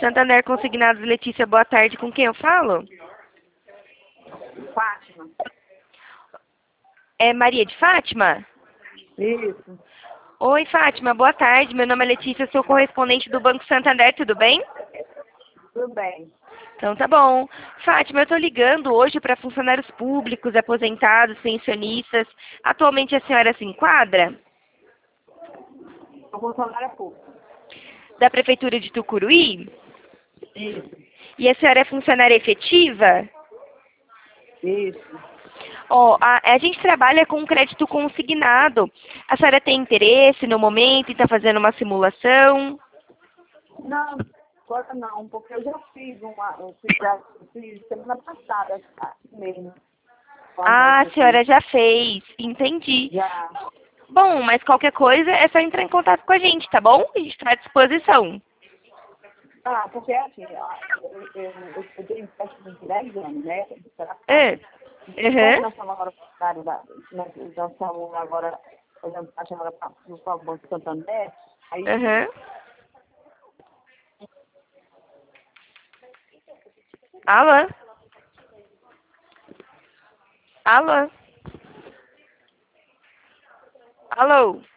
Santander Consignados, Letícia, boa tarde. Com quem eu falo? Fátima. É Maria de Fátima? Isso. Oi, Fátima, boa tarde. Meu nome é Letícia, sou correspondente do Banco Santander, tudo bem? Tudo bem. Então tá bom. Fátima, eu estou ligando hoje para funcionários públicos, aposentados, pensionistas. Atualmente a senhora se enquadra? Sou funcionária pública. Da Prefeitura de Tucuruí? Isso. E a senhora é funcionária efetiva? Isso. Ó, a gente trabalha com crédito consignado. A senhora tem interesse no momento em estar fazendo uma simulação? Não, agora não, porque eu já fiz fiz semana passada, assim mesmo. Ah, a senhora já fez. Entendi. Já. Bom, mas qualquer coisa é só entrar em contato com a gente, tá bom? A gente está à disposição. Ah, porque assim, ó, eu tenho empréstimo de 10 anos, né? É. Como Uhum. nós estamos agora nós estamos agora fazendo taxa agora para o Banco Santander, aí Uhum. Alô? Alô? Alô?